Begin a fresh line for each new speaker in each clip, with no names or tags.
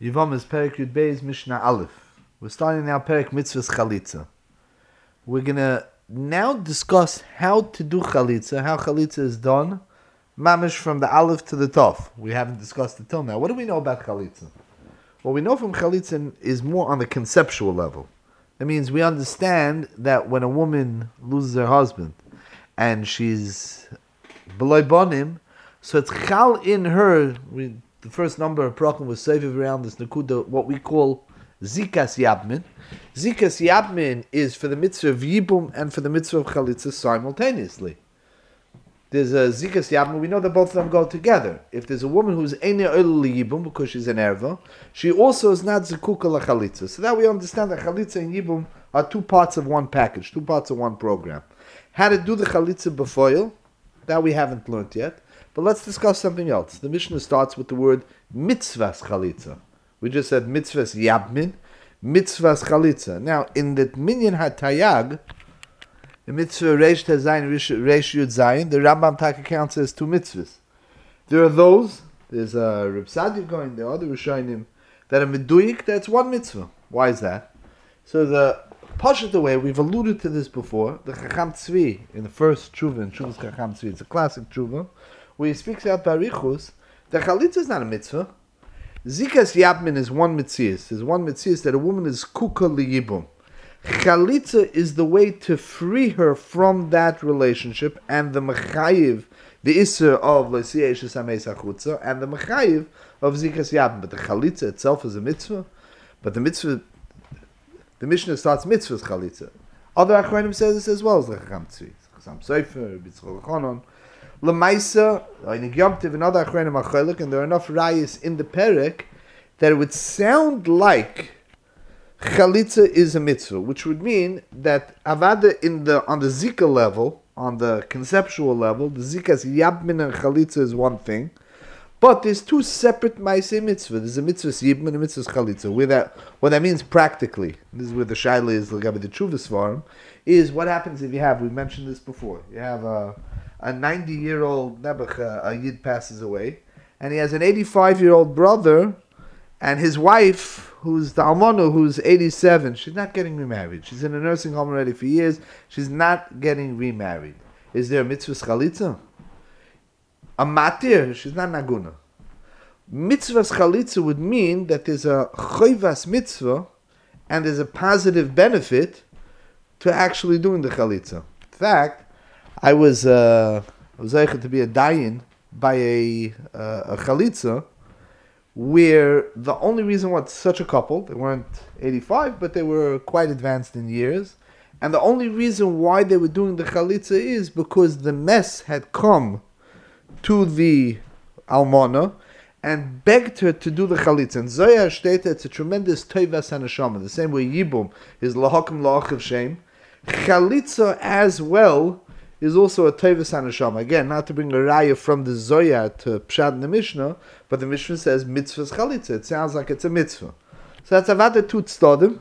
Yivam is Perek Yud Beis Mishnah Aleph. We're starting now Perek Mitzvahs Chalitza. We're going to now discuss how to do Chalitza, how Chalitza is done, mamish from the Aleph to the Tov. We haven't discussed it till now. What do we know about Chalitza? What we know from Chalitza is more on the conceptual level. That means we understand that when a woman loses her husband and she's B'loi Bonim, so it's Chal in her. The first number of Prakim was saved around this Nakuda, what we call Zikas Yabmin. Zikas Yabmin is for the mitzvah of Yibum and for the mitzvah of Chalitza simultaneously. There's a Zikas Yabmin, we know that both of them go together. If there's a woman who's Eine Oil Yibum because she's an Erva, she also is not Zekuka La Chalitza. So that we understand that Chalitza and Yibum are two parts of one package, two parts of one program. How to do the Chalitza B'foil, that we haven't learned yet. But let's discuss something else. The Mishnah starts with the word mitzvahs chalitza. We just said mitzvahs yabmin, mitzvahs chalitza. Now, in the Minyan HaTayag, the mitzvah Reish Tezayin, Reish Yud Zayin, the Rambam Taka counts as two mitzvahs. There are those, there's a Reb Sadia going, the other Rishonim, that are meduyik, that's one mitzvah. Why is that? So the Pashat way, we've alluded to this before, the Chacham Tzvi, in the first tshuva, in Tshuva's Chacham Tzvi, it's a classic tshuva, where he speaks out Barichus, the Chalitza is not a mitzvah. Zikas Yabmin is one mitzvah. There's one mitzvah that a woman is kuka liyibum. Chalitza is the way to free her from that relationship and the mechayiv, the isser of l'siyeh shesamei sachutza, and the mechayiv of Zikas Yabmin. But the Chalitza itself is a mitzvah. But the mitzvah, the Mishnah starts mitzvahs Chalitza. Other Achronim says this as well as the Chacham Tzvi. Chacham Sofer, B'tzchol Chonon. Lemaisa, in Yom Tov, another Achronim Acholik, and there are enough rayas in the Perek that it would sound like Chalitza is a mitzvah, which would mean that Avada on the Zika level, on the conceptual level, the Zika's Yabmin and Chalitza is one thing, but there's two separate Maaseh mitzvah. There's a mitzvah Yibmin and a mitzvah Chalitza. What that means practically, this is where the Shaila is, the Chuvas Svarim, is what happens if you have, we mentioned this before, you have a 90-year-old Nebuch, a Yid passes away, and he has an 85-year-old brother, and his wife, who's the Almano, who's 87, she's not getting remarried. She's in a nursing home already for years. She's not getting remarried. Is there a mitzvah chalitza? A matir, she's not naguna. Mitzvah chalitza would mean that there's a choivas mitzvah, and there's a positive benefit to actually doing the chalitza. In fact, I was able to be a dayan by a chalitza, where the only reason why such a couple, they weren't 85, but they were quite advanced in years, and the only reason why they were doing the chalitza is because the mess had come to the almana and begged her to do the chalitza. And Zohar Shteta, it's a tremendous toivas hanashama. The same way Yibum is lahakim la'achiv shem, chalitza as well is also a Tevis HaNeshama. Again, not to bring a raya from the Zoya to Pshat in the Mishnah, but the Mishnah says mitzvah's chalitza. It sounds like it's a mitzvah. So that's avada tut stodim.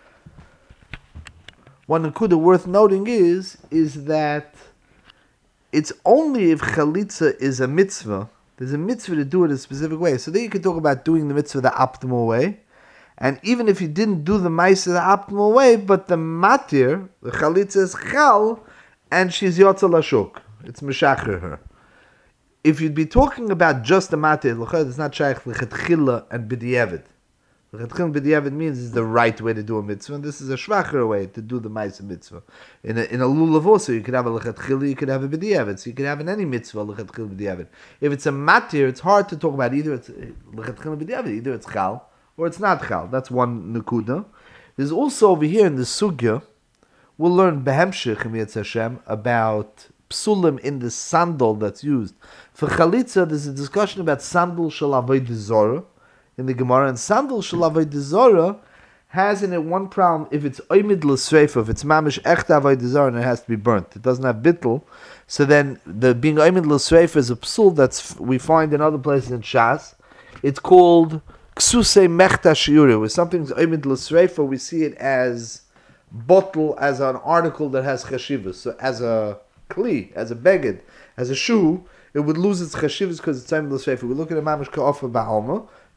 One nakuda worth noting is that it's only if chalitza is a mitzvah, there's a mitzvah to do it a specific way. So then you can talk about doing the mitzvah the optimal way, and even if you didn't do the ma'aseh the optimal way, but the matir, the chalitza is chal, and she's Yotza Lashuk. It's Meshacher her. If you'd be talking about just the matir, it's not Shaykh L'chatchila and B'diavad. L'chatchila and B'diavad means it's the right way to do a mitzvah, and this is a shvacher way to do the ma'aseh mitzvah. In a lulav also, you could have a L'chatchila, you could have a B'diavad, so you could have in any mitzvah L'chatchila B'diavad. If it's a matir, it's hard to talk about either it's L'chatchila B'diavad, either it's chal, or it's not chal. That's one nukuda. There's also over here in the sugya, we'll learn Behemshich in Yetz Hashem about psulim in the sandal that's used. For Chalitza, there's a discussion about sandal shel avodah zorah in the Gemara, and sandal shel avodah zorah has in it one problem: if it's oimid l'sreifa, if it's mamish echta avodah zorah, and it has to be burnt, it doesn't have bittul. So then, the being oimid l'sreifa is a psul that's we find in other places in Shas. It's called ksusei mechta shiura. Where something's oimid l'sreifa, we see it as bottle, as an article that has chashivas. So as a kli, as a beged, as a shoe, it would lose its chashivas because it's time l'sreifa. We look at a mamish ka'ofa ba'alma.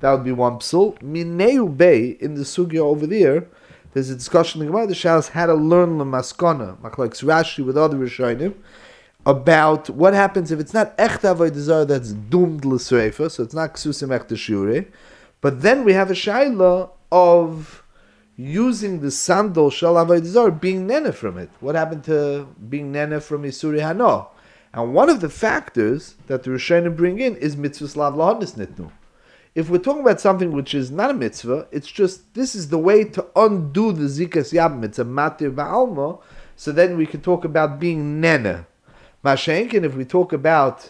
That would be one psul. Mineu Bey, in the sugya over there, there's a discussion in the Gemara, the Shalas had to learn the maskana, like Rashi with other Rishonim, about what happens if it's not Echt Avodah Zarah that's doomed l'sreifa, so it's not Ksusim Echt Shure, but then we have a Shaila of using the sandal Shal Avodah Zarah, being nene from it. What happened to being nene from Isuri Hano? And one of the factors that the Rishonim bring in is mitzvah lav lahanis nitnu. If we're talking about something which is not a mitzvah, it's just, this is the way to undo the zikas yabim. It's a matir ba'alma, so then we can talk about being nene. Mashenkin, if we talk about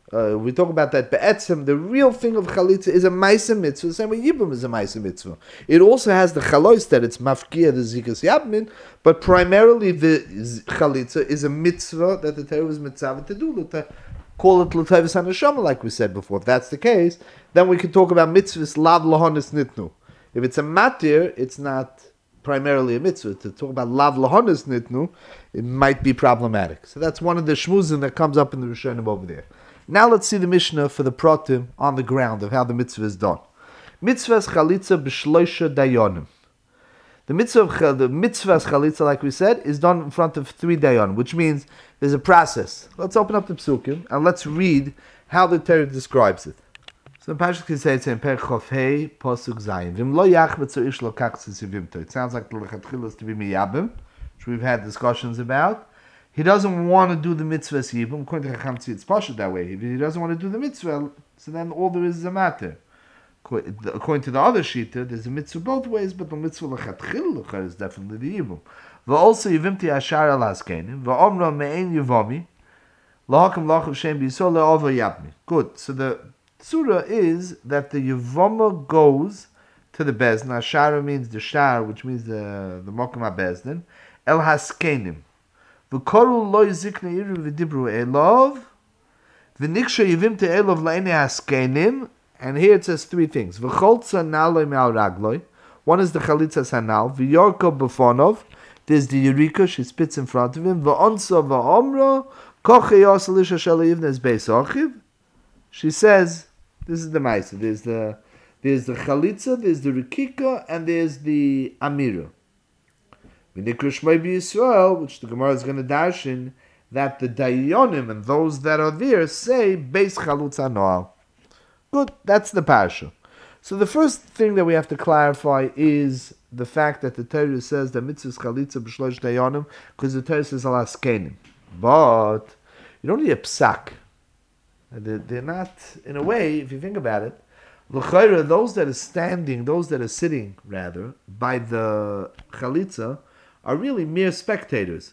that be'etzem, the real thing of chalitza is a ma'aseh mitzvah, the same way yibum is a ma'aseh mitzvah. It also has the chalois that it's mafkia, the zikas yabmin, but primarily the chalitza is a mitzvah that the Torah was mitzvah to do, to call it l'tayvus haneshama, like we said before. If that's the case, then we can talk about mitzvahs lav lahanis nitnu. If it's a matir, it's not primarily a mitzvah. To talk about lav lahanis nitnu, it might be problematic. So that's one of the shmuzim that comes up in the Rishonim over there. Now let's see the Mishnah for the pratim on the ground of how the mitzvah is done. Mitzvahs chalitza b'shloisha dayonim. The mitzvahs chalitza, like we said, is done in front of 3 dayonim, which means there's a process. Let's open up the psukim and let's read how the Torah describes it. So the Pasuk can say it's in Perek Chof Hei, Pasuk Zayin. V'im lo yachmet tzor ish lo kach tzivimto. It sounds like the lechatchila is to be miyabim, which we've had discussions about. He doesn't want to do the mitzvah yibum. According to Chacham Tzvi, it's pashut that way. If he doesn't want to do the mitzvah, so then all there is a matter. According to the other shita, there's a mitzvah both ways, but the mitzvah lechatchila is definitely the yibum. V'also yivimti ashar al askenim, v'omra me'en yivomi, lahakam lachav shem b'yisol le'ova yabmi. Good. So the surah is that the yivoma goes to the bezdin. Ashara means the shar, which means the mokum ha-bezdin. El haskenim. V'koru lo yizikne iru v'dibru elov. V'niksha yivimti elov la'ene haskenim. And here it says 3 things. V'choltza naloi me'al ragloi. One is the chalitza sanal. V'yorko b'fonov. There's the Yerika, she spits in front of him. V'onsa v'omra. Koche yosalisha shel yivnes beis ochiv. She says, this is the Maisa. There's the Chalitza, there's the Rikika, and there's the Amira. V'nikra Shmei B'Yisrael, which the Gemara is going to darshan, that the Dayonim and those that are there say, Beis Chalutza Noal. Good, that's the Parsha. So the first thing that we have to clarify is the fact that the Torah says that Mitzvahs Chalitza B'Shlosh Dayonim, because the Torah says Alas Kenim. But you don't need a psak. They're not, in a way, if you think about it, those that are sitting, rather, by the chalitza, are really mere spectators.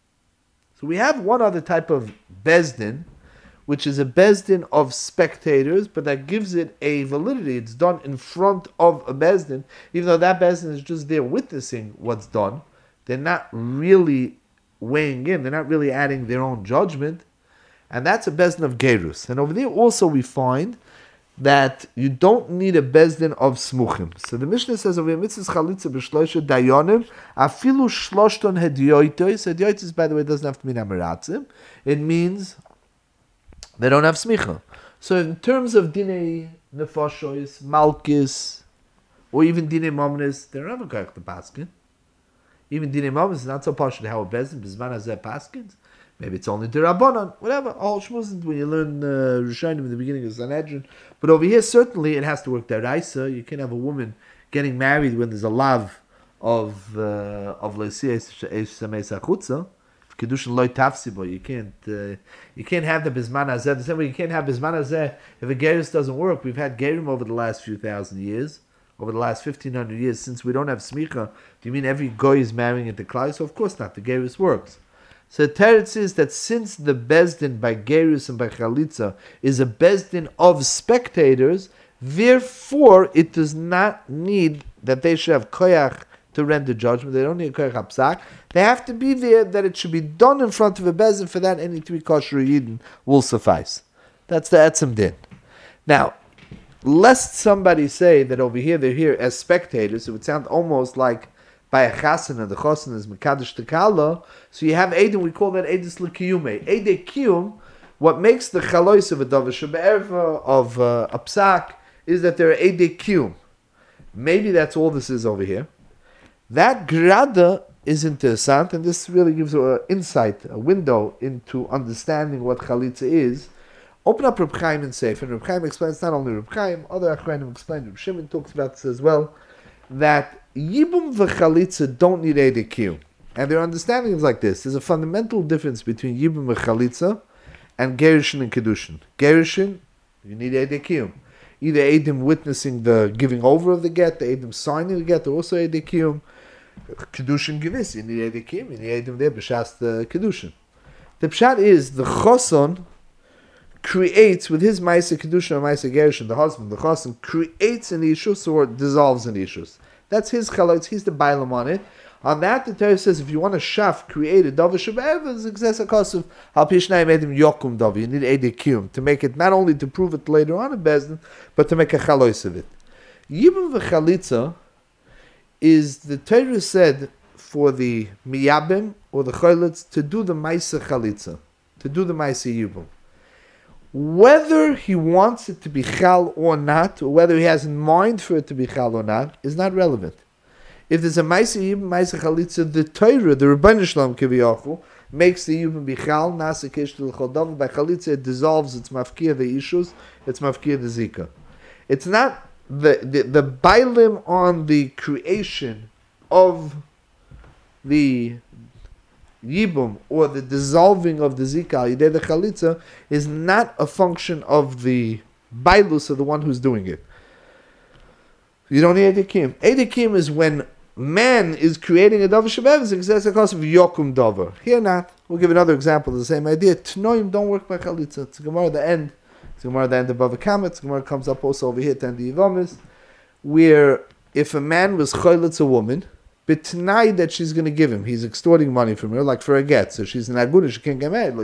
So we have one other type of bezdin, which is a bezdin of spectators, but that gives it a validity. It's done in front of a bezdin, even though that bezdin is just there witnessing what's done. They're not really weighing in. They're not really adding their own judgment. And that's a bezdin of gerus. And over there also we find that you don't need a bezdin of smuchim. So the Mishnah says over here, mitzvahs chalitza b'shloisha dayonim, afilu shloshton hedioitos. Hedioitos, by the way, doesn't have to mean amiratzim. It means they don't have smicha. So in terms of dinei nefoshois, malkis, or even dinei momnis, they don't have a kayak to paskin. Even dinei momnis is not so partial how a bezdin, b'zman hazeh paskins. Maybe it's only Dirabanan, whatever. All shmuzin when you learn Rishonim in the beginning of Sanhedrin. But over here, certainly it has to work Daraisa. You can't have a woman getting married when there's a lav of Leisiyah Samei Sachutza. Kedushin Loi Tafsibo. You can't have the Bisman Hazeh. The same way you can't have Bisman Hazeh if a Gerus doesn't work. We've had Gerim over the last few thousand years, over the last 1,500 years, since we don't have Smicha. Do you mean every Goy is marrying into Klai? So of course not. The Gerus works. So the Teretz is that since the Bezdin by Gerus and by Chalitza is a Bezdin of spectators, therefore it does not need that they should have koyach to render judgment. They don't need a koyach hapsak. They have to be there, that it should be done in front of a Bezdin. For that, any 3 kosher yidden will suffice. That's the Etzem Din. Now, lest somebody say that over here they're here as spectators, it would sound almost like by a chasen, and the chasen is mekadosh tekala. So you have Eidim, we call that Eidus l'kiyume. Eidei kiyum, what makes the chalois of a davar shebe'erva, of a psak, is that there are Eidei Kiyum. Maybe that's all this is over here. That grada is interessant, and this really gives an insight, a window into understanding what chalitza is. Open up Reb Chaim in Sefer, and Reb Chaim explains, not only Reb Chaim, other Achronim explain, Reb Shimon talks about this as well, that Yibum v'chalitza don't need Eidei Kiyum. And their understanding is like this. There's a fundamental difference between Yibum v'chalitza and Gerushin and Kedushin. Gerushin, you need Eidei Kiyum. Either Eidim witnessing the giving over of the get, the Eidim signing the get, or also Eidei Kiyum. Kedushin Gewiss, you need Eidei Kiyum, you need Eidim there, b'shas the Kedushin. The pshat is, the Choson creates, with his Maisa Kedushin or Maisa Gerushin, the husband, the Choson, creates an Ishus or dissolves an Ishus. That's his chalitz, he's the bailam on it. On that, the Torah says, if you want a shaf, create a davar shebe'ev, it's a cause of al pishnayim edim yokum davar. You need Eidei Kiyum to make it, not only to prove it later on in Bezdin, but to make a chalois of it. Yibum v'chalitza is, the Torah said, for the miyabim, or the chalitz, to do the maisa chalitza, to do the maisa yibum. Whether he wants it to be chal or not, or whether he has in mind for it to be chal or not, is not relevant. If there's a Maisa Yibum, Maisa Chalitza, the Torah, the Rebbeinu Shalom Kiviyachol, makes the Yibum Bichal, Nasa Kesh to L'Chodam, by Chalitza it dissolves, it's mafkir the Ishus, it's mafkir the Zika. It's not the Bailim on the creation of the Yibum, or the dissolving of the Zika, the Chalitza, is not a function of the Bailus of the one who's doing it. You don't need Eidei Kiyum. Eidei Kiyum is when man is creating a davar shebev, it's a cause of yokum davar. Here not. We'll give another example of the same idea. Tnoim don't work by chalitza. It's a Gemara at the end. It's a Gemara at the end of Bava Kama. It's a Gemara comes up also over here at the end of Yivamis, where if a man was chalitza a woman, betnai that she's going to give him, he's extorting money from her, like for a get. So she's an aguna, she can't get married.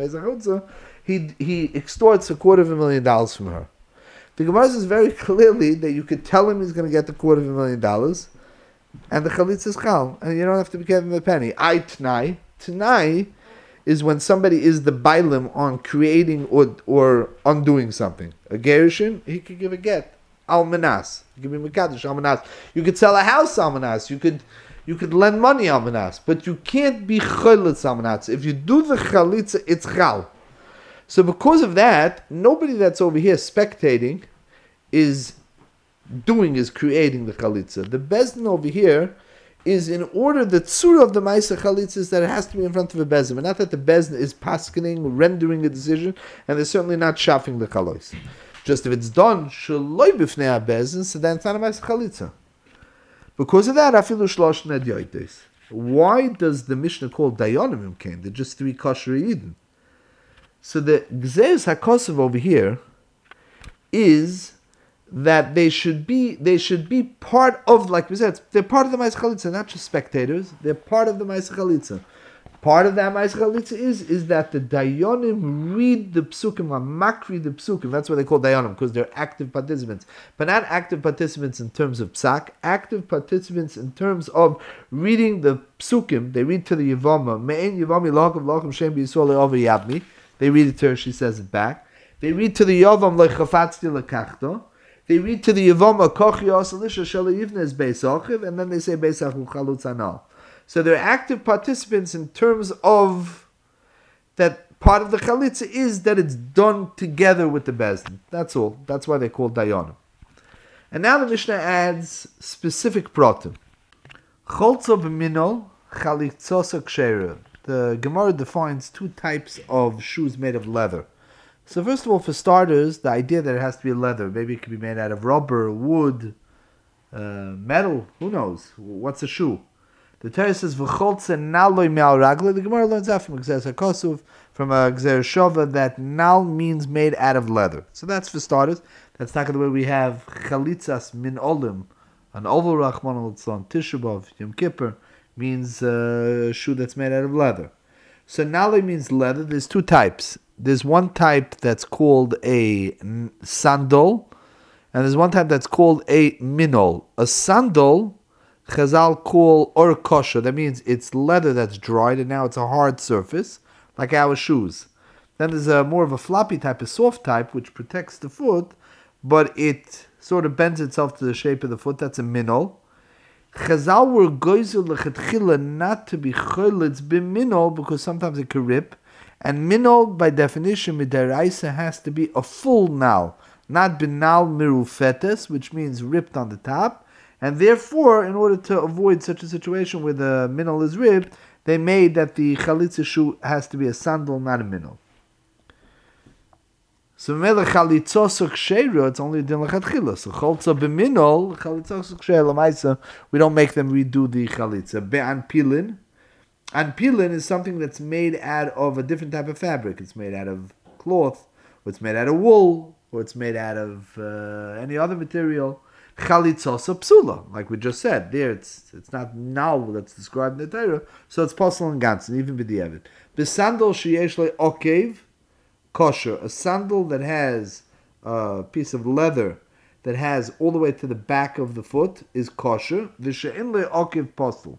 He extorts $250,000 from her. The Gemara says very clearly that you could tell him he's going to get the $250,000, and the chalitza is chal, and you don't have to give him a penny. Tnai. Tnai is when somebody is the bailim on creating or undoing something. A gerushin, he could give a get. Almanas. You could be mekadosh almanas. You could sell a house almanas. You could lend money almanas. But you can't be chalitz almanas. If you do the chalitza, it's chal. So because of that, nobody that's over here spectating is creating the chalitza. The bezdin over here is, in order, the tzura of the ma'isa chalitza is that it has to be in front of a bezdin, but not that the bezdin is paskening, rendering a decision, and they're certainly not shafing the chalois. Just if it's done shaloi b'fnei bezdin, so then it's not a ma'isa chalitza. Because of that, afilu shlosh nedyoites. Why does the Mishnah call dayanim came? They're just 3 kosher yidin. So the Gzeres HaKosov over here is that they should be part of, like we said, they're part of the Ma'aseh Chalitza, not just spectators. They're part of the Ma'aseh Chalitza. Part of that Ma'aseh Chalitza is that the Dayanim read the Psukim, or Makri the Psukim. That's what they call Dayanim, because they're active participants. But not active participants in terms of Psak, active participants in terms of reading the Psukim. They read to the Yevama, Me'en Yevami Lacham Lacham Shem B'Yisrael Over Yabmi. They read it to her, she says it back. They read to the Yavam Lechafatzti Lekachto. They read to the Yavam Kochi Osalisha Shala Yivnes Beisachiv, and then they say Beisachu Chalutz Anal. So they're active participants in terms of that part of the Chalitza is that it's done together with the Bezdin. That's all. That's why they're called Dayanim. And now the Mishnah adds specific pratim. Cholzo b'minol chalitzosa ksheira. The Gemara defines 2 types of shoes made of leather. So first of all, for starters, the idea that it has to be leather. Maybe it could be made out of rubber, wood, metal. Who knows? What's a shoe? The Torah says, "V'cholze naloi me'al ragla." The Gemara learns that from Gzeres HaKosov, from a Gzeres Shova, that nal means made out of leather. So that's for starters. That's not the way we have chalitzas min olim, an oval rachman al-tzon, Tisha B'Av, Yom Kippur, means a shoe that's made out of leather. So naloi means leather. There's 2 types. There's one type that's called a sandal, and there's one type that's called a minol. A sandal, Chazal call or kosher. That means it's leather that's dried, and now it's a hard surface, like our shoes. Then there's a more of a floppy type, a soft type, which protects the foot, but it sort of bends itself to the shape of the foot. That's a minol. Chazal were goizel lechatchila not to be choletz b'minol because sometimes it could rip. And minol, by definition, midaraisa has to be a full nal, not binal mirufetes, which means ripped on the top. And therefore, in order to avoid such a situation where the minol is ripped, they made that the chalitza shoe has to be a sandal, not a minol. So mele chalitzosuk sheiro, it's only din lechatchila. So cholza b'minol, chalitzosuk sheiro l'maisa, we don't make them redo the chalitza. Be'an pilin. Anpilin is something that's made out of a different type of fabric. It's made out of cloth, or it's made out of wool, or it's made out of any other material. Chalitzosa psula, like we just said. There, it's not now that's described in the Torah, so it's possible in ganzen, even b'diavad. B'sandal sheyesh le okev kosher, a sandal that has a piece of leather that has all the way to the back of the foot is kosher. V'she'in le okev posel.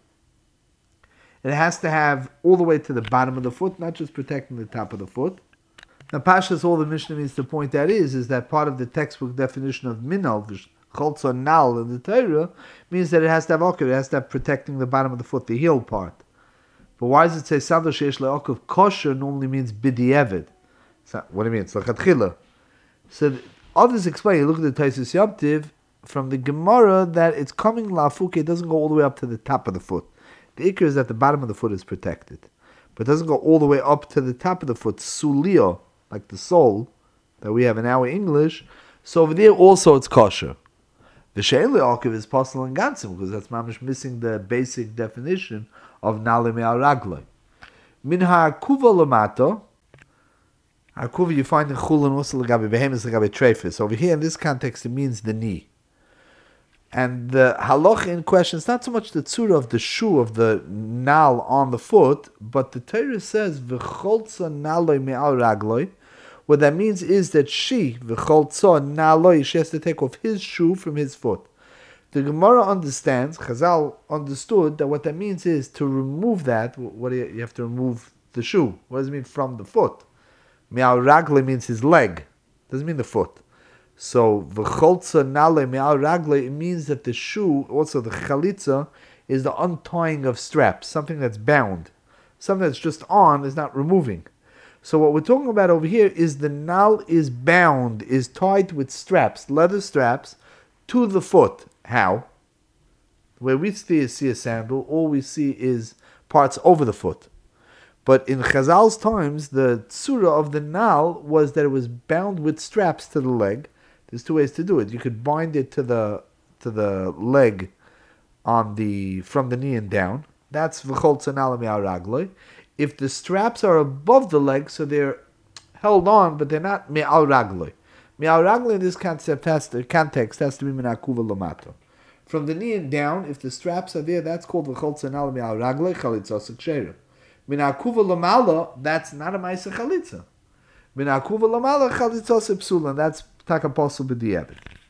It has to have all the way to the bottom of the foot, not just protecting the top of the foot. Now, Pashas, all the Mishnah needs to point out is that part of the textbook definition of minal, cholza nal in the Torah, means that it has to have okev, it has to have protecting the bottom of the foot, the heel part. But why does it say sandal sheish le'okev kosher normally means b'di'evid? What do you mean? It's lechatchila. So others explain, you look at the Taisus Yomtiv, from the Gemara, that it's coming lafuke, it doesn't go all the way up to the top of the foot. The ikar is that the bottom of the foot is protected. But it doesn't go all the way up to the top of the foot, sulio, like the sole that we have in our English. So over there also it's kosher. The she'en le'okev is possible in gansim, because that's mamish missing the basic definition of nale me'al ragloi. Min ha'arkuva l'mato, arkuva you find in chulin also l'gabe behemis l'gabe trefis. Over here in this context it means the knee. And the halach in question is not so much the tzura of the shoe of the nal on the foot, but the Torah says v'cholza naloi me'al ragloi. What that means is that she v'cholza naloi, she has to take off his shoe from his foot. The Gemara understands, Chazal understood that what that means is to remove that. What do you have to remove the shoe? What does it mean from the foot? Me'al ragloi means his leg. Doesn't mean the foot. So v'cholza nale me'al ragle, it means that the shoe, also the chalitza, is the untying of straps, something that's bound. Something that's just on is not removing. So what we're talking about over here is the nal is bound, is tied with straps, leather straps, to the foot. How? Where we see a sandal, all we see is parts over the foot. But in Chazal's times, the tzura of the nal was that it was bound with straps to the leg. There's two ways to do it. You could bind it to the leg from the knee and down. That's v'cholza nal me'al ragloi. If the straps are above the leg, so they're held on, but they're not me'al ragloi. Me'al ragloi in this context has to be min ha'arkuva l'mato. From the knee and down, if the straps are there, that's called v'cholza nal me'al ragloi chalitzos sheiro. Min ha'arkuva l'mala, that's not a ma'aseh chalitza. Min ha'arkuva l'mala chalitzos psula, that's taka posel b'di'evet.